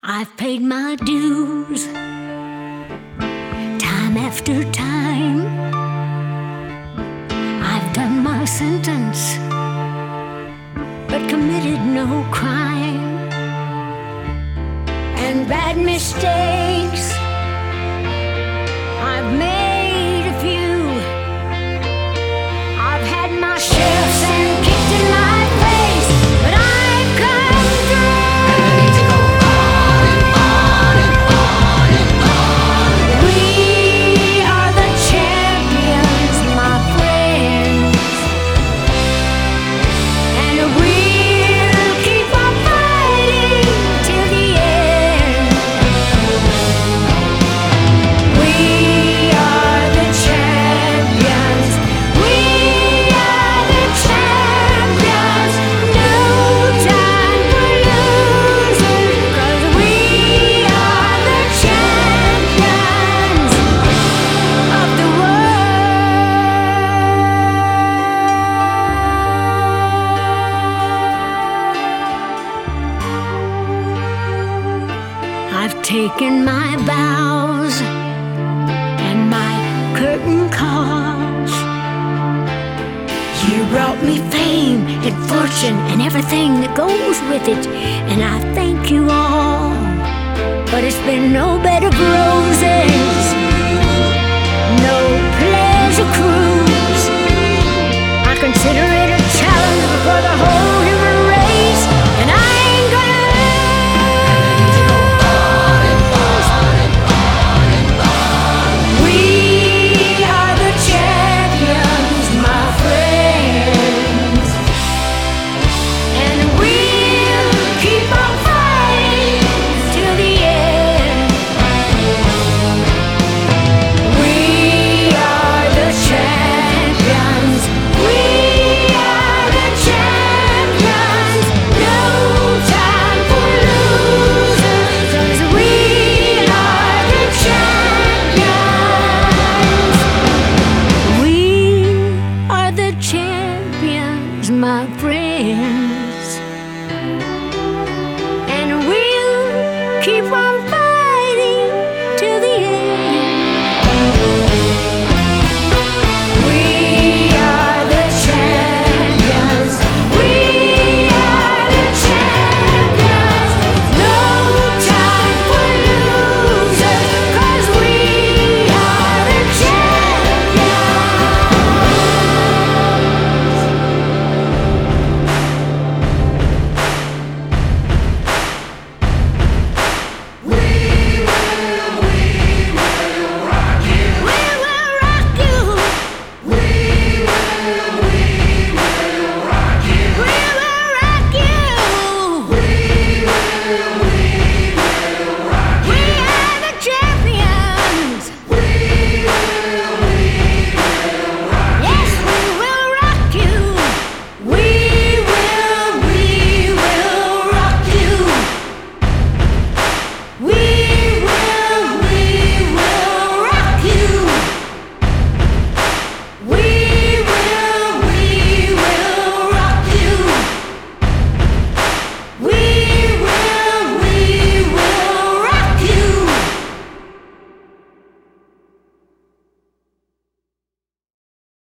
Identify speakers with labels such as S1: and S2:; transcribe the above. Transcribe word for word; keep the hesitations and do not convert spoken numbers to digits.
S1: I've paid my dues time after time. I've done my sentence, but committed no crime. And bad mistakes, I've made a few. I've had my shifts and kicked in my face, but I've come through. And I need to go on and on and on and on. We are the champions, my friends, and we'll keep on fighting till the end. We are the champions. We are the champions. No time for losing, 'cause we are the champions of the world. I've taken my vows and my curtain calls. You brought me fame and fortune and everything that goes with it, and I thank you all. But it's been no bed of roses, no pleasure cruise. I consider it a challenge for the whole human race, and I ain't gonna We are the champions, my friends, and we'll keep on fighting till the end. We are the champions. We are the champions. No time for losers, 'cause we are the champions. We are the champions, my friends, and we'll keep on fighting.